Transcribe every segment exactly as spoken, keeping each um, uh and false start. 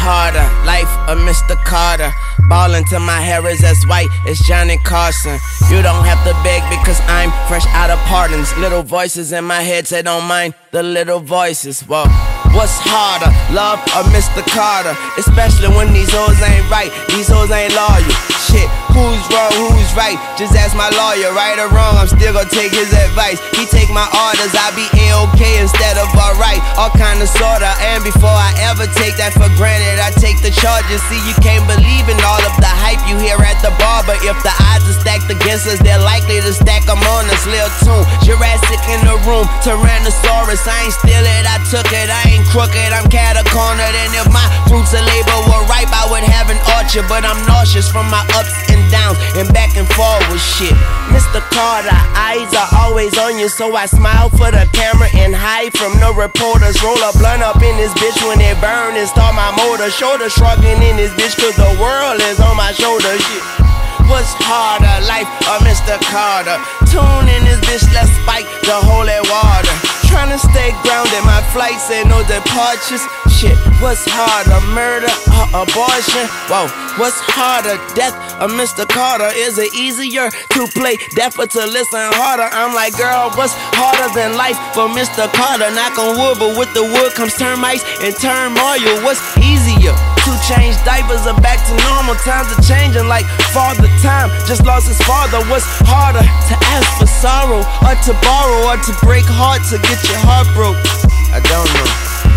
harder? Life of Mister Carter. Ballin' till my hair is as white as Johnny Carson. You don't have to beg because I'm fresh out of pardons. Little voices in my head say don't mind the little voices. Whoa. What's harder, love or Mister Carter? Especially when these hoes ain't right, these hoes ain't loyal. Shit, who's wrong, who's right? Just ask my lawyer, right or wrong, I'm still gonna take his advice. He take my orders, I be A-okay instead of alright. All kind of sorta, and before I ever take that for granted, I take the charges. See, you can't believe in all of the hype you hear at the bar, but if the odds are stacked against us, they're likely to stack them on us. Lil Tune, Jurassic in the room, Tyrannosaurus, I ain't steal it, I took it, I ain't crooked, I'm cat-a-cornered. And if my fruits of labor were ripe, I would have an orchard. But I'm nauseous from my ups and downs and back and forward shit. Mister Carter, eyes are always on you, so I smile for the camera and hide from the reporters. Roll a blunt up in this bitch when it burn and start my motor. Shoulder shrugging in this bitch cause the world is on my shoulder. Shit. What's harder, life or Mister Carter? Tune in this bitch, let's spike the holy water. Tryna stay grounded, my flights ain't no departures. Shit, what's harder, murder or abortion? Whoa, what's harder, death or Mister Carter? Is it easier to play deaf or to listen harder? I'm like, girl, what's harder than life for Mister Carter? Knock on wood, but with the wood comes termites and turmoil. What's easier? To change diapers or back to normal? Times are changing like father time just lost his father. What's harder, to ask for sorrow or to borrow or to break heart to get your heart broke? I don't know.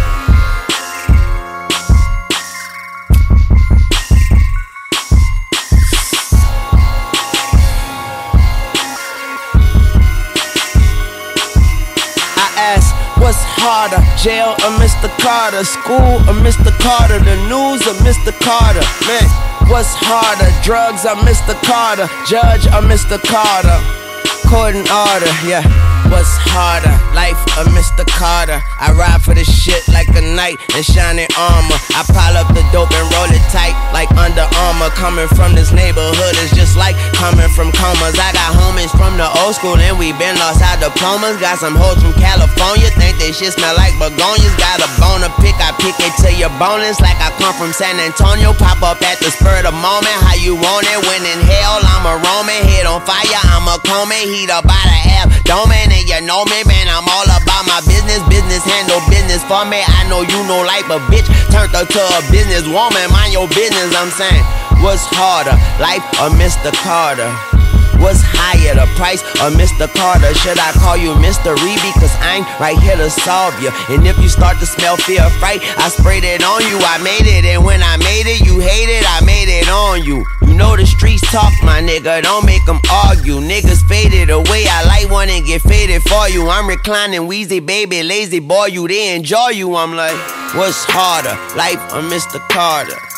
I ask, what's harder, jail or Mister Carter? School or Mister Carter? The news or Mister Carter? Man, what's harder, drugs or Mister Carter? Judge or Mister Carter? Court and order, yeah. What's harder, life or Mister Carter? I ride for the shit like a knight in shining armor. I pile up the dope and roll it tight like Under Armour. Coming from this neighborhood is just like coming from comas. I got homies from the old school and we been lost our diplomas. Got some hoes from California, think they shit smell like begonias. Got a bone to pick, I pick it till you're boneless. Like I come from San Antonio, pop up at the spur of the moment. How you want it? When in hell, I'm a Roman. Head on fire, I'm a Coleman. Heat up by the abdomen. And you know me, man, I'm all about my business. Business handle business for me. I know you know life, a bitch turned her to a business woman. Mind your business, I'm saying. What's harder, life or Mister Carter? What's higher, the price or Mister Carter? Should I call you mystery? Because I'm right here to solve you. And if you start to smell fear, fright, I sprayed it on you. I made it, and when I made it, you hate it, I made it on you. You know the streets talk, my nigga, don't make them argue. Niggas faded away, I light one and get faded for you. I'm reclining, wheezy, baby, lazy boy, you, they enjoy you. I'm like, what's harder, life or Mister Carter?